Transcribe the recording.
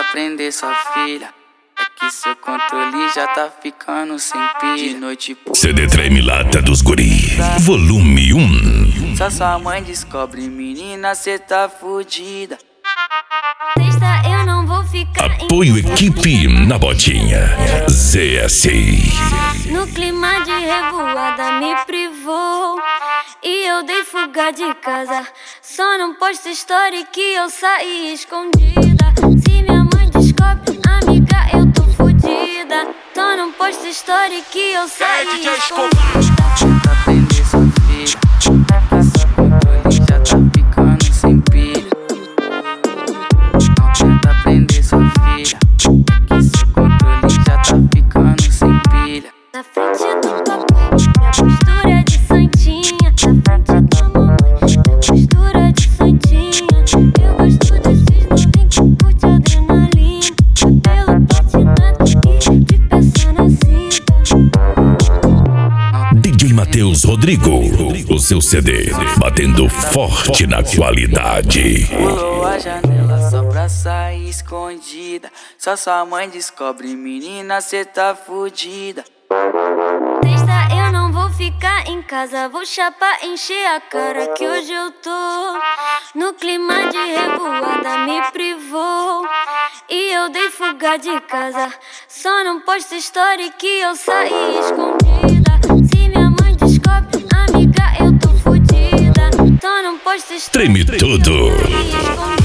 prender sua filha. É que seu controle já tá ficando sem pilha. De noite CD Treme Lata dos Guri, volume 1. Só sua mãe descobre, menina, cê tá fudida. Sexta eu não vou ficar. Apoio equipe na botinha. ZSI. No clima de revoada me privou e eu dei fuga de casa. Só não posto story que eu saí escondida. Se minha mãe descobre, amiga, eu tô fudida. Só não posto story que eu saí escondida. Tenta prender sua filha. Essa controle já tá ficando sem pilha. Tenta prender sua filha. É que seu controle já tá ficando sem pilha. Na frente do papai, minha postura é de santinha. Na frente da mamãe, minha postura é de santinha. Eu gosto desses novinhos que curte adrenalina. Cabelo patinado e de peça na cinta. DJ Matheus Rodrigo, o seu CD batendo forte na qualidade. Pulou a janela só pra sair escondida. Só sua mãe descobre, menina, cê tá fudida. Sexta eu não vou ficar em casa, vou chapar, encher a cara que hoje eu tô no clima de revoada me privou e eu dei fuga de casa. Só não posto story que eu saí escondida. Se minha mãe descobre, amiga, eu tô fudida. Só não posto story Treme que eu tudo. saí escondida.